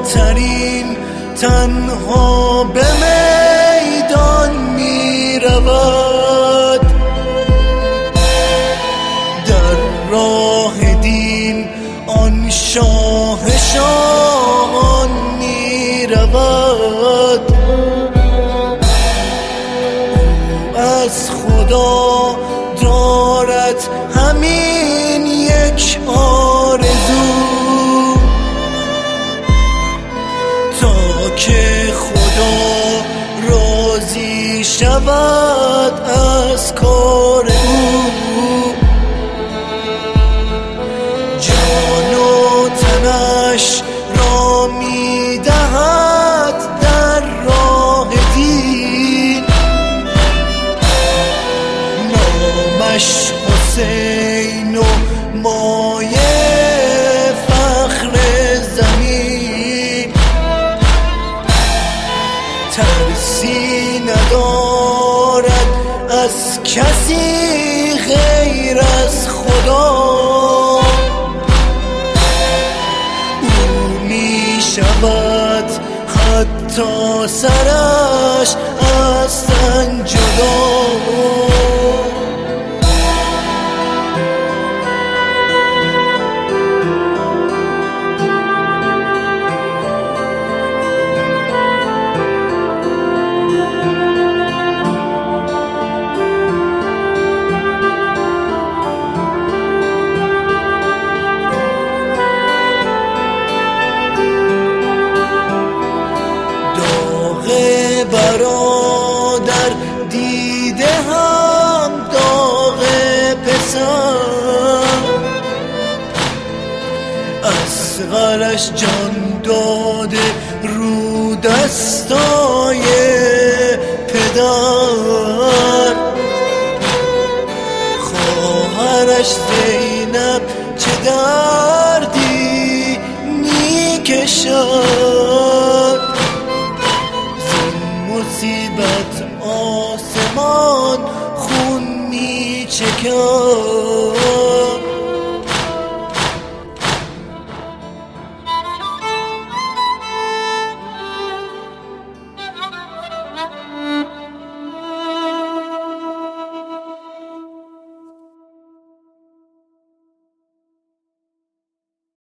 ترین تنها به میدان می رود، در راه دین آن شاه شاهان می رود. از خدا دارد همین یک آرزو، تا که خدا راضی شود از کار او. جان و تنش را می دهد در راه دین، نامش حسین و مایه فخر زمین. ترسی ندارد از کسی غیر از خدا، او می شود حتی سرش از تن جدا. برادر دیده هم داغ پسر، اصغرش جان داده رو دستای پدر. خواهرش زینب چه دردی می کشد، مصیبت آسمان خون می چکد.